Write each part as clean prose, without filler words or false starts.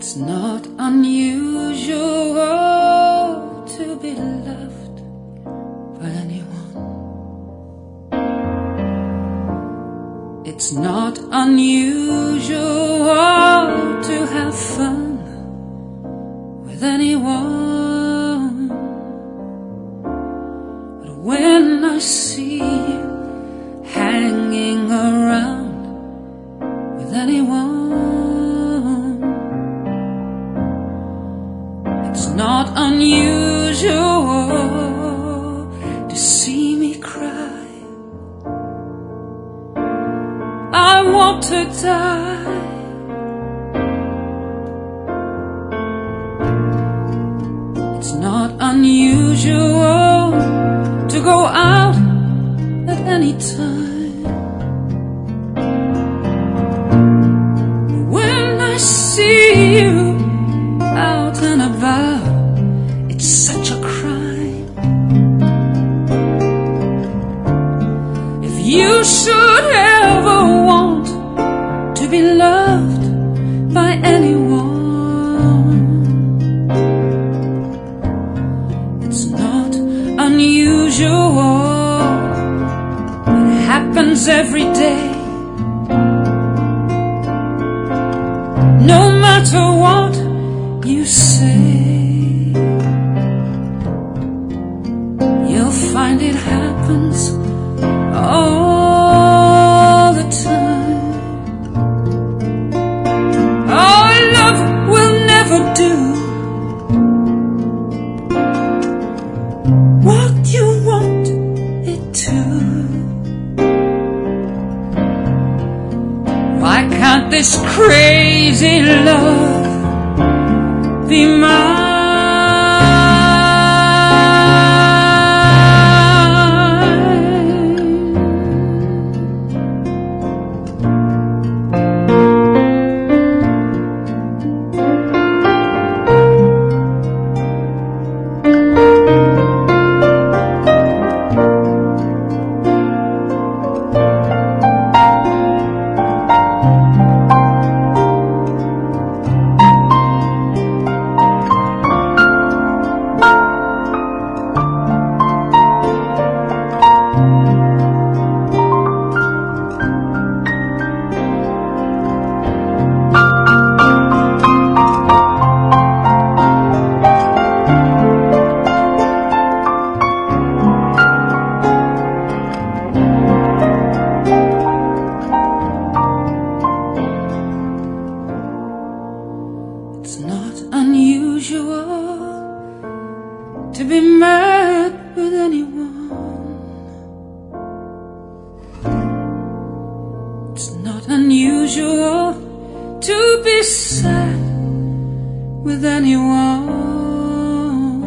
It's not unusual to be loved by anyone. It's not unusual to have fun with anyone. But when I see you hanging around with anyone, it's not unusual to see me cry. I want to die. It's not unusual to go out at any time. When I see you out and about, it's such a crime. If you should ever want to be loved by anyone, it's not unusual. It happens every day. No matter what you say, you'll find it happens all the time. Oh, love will never do what you want it to. Why can't this crazy love be mine? It's not unusual to be mad with anyone. It's not unusual to be sad with anyone.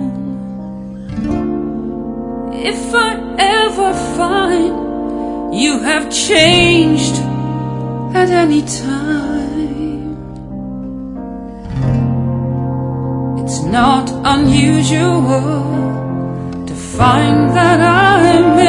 If I ever find you have changed at any time, it's not unusual to find that I'm